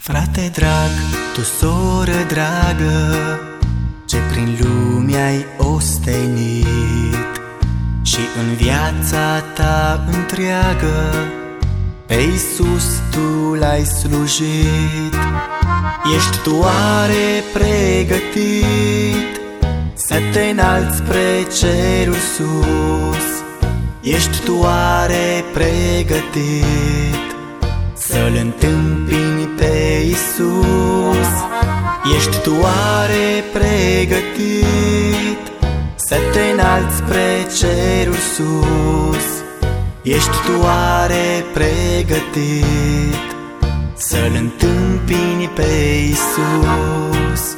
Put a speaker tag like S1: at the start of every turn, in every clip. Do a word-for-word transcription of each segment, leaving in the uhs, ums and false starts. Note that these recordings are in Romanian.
S1: Frate drag, tu soră dragă, ce prin lume ai ostenit și în viața ta întreagă pe Iisus tu l-ai slujit. Ești tu oare pregătit să te înalți spre cerul sus? Ești tu oare pregătit să-L întâmpini pe Iisus? Ești tu oare pregătit să te înalți spre cerul sus? Ești tu oare pregătit să-L întâmpini pe Iisus?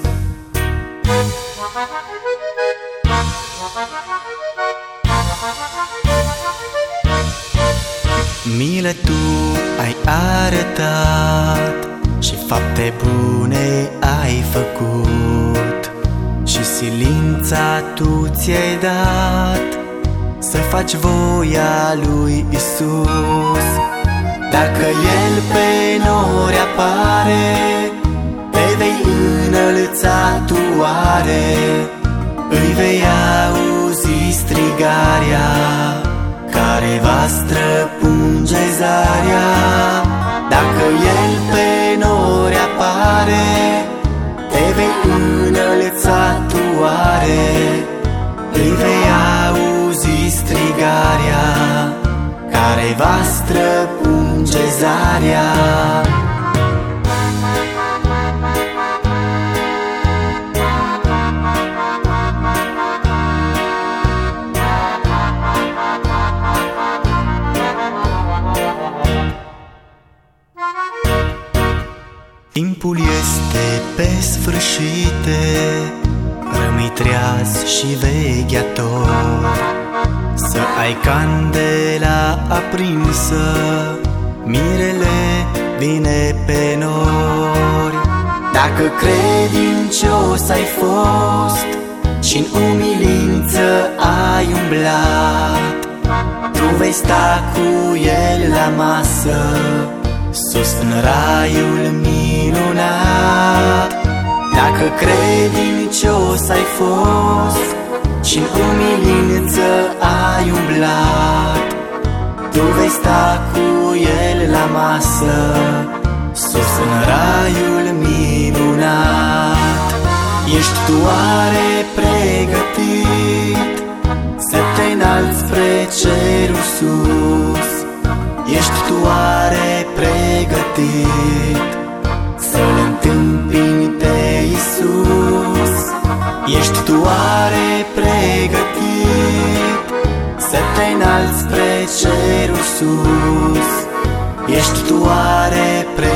S1: Milă tu ai arătat și fapte bune ai făcut și silința tu ți-ai dat să faci voia lui Iisus. Dacă El pe nori apare, te vei înălța tu oare, îi vei auzi strigarea care va străpunge zarea. Dacă El pe nori apare, te vei înălța tu oare, îi vei auzi strigarea care va străpunge zarea. Timpul este pe sfârșite, rămâi treaz și vegheator, să ai candela aprinsă, mirele vine pe nori. Dacă credincios ai fost și-n umilință ai umblat, tu vei sta cu El la masă, sus în raiul minunat. Dacă credincios ai fost și-n umilință ai umblat, tu vei sta cu El la masă, sus în raiul minunat. Ești tu oare pregătit să te înalți spre cerul sus? Ești tu oare pregătit să-L întâmpini pe Iisus? Ești tu oare pregătit să te înalți spre cerul sus? Ești tu oare pregătit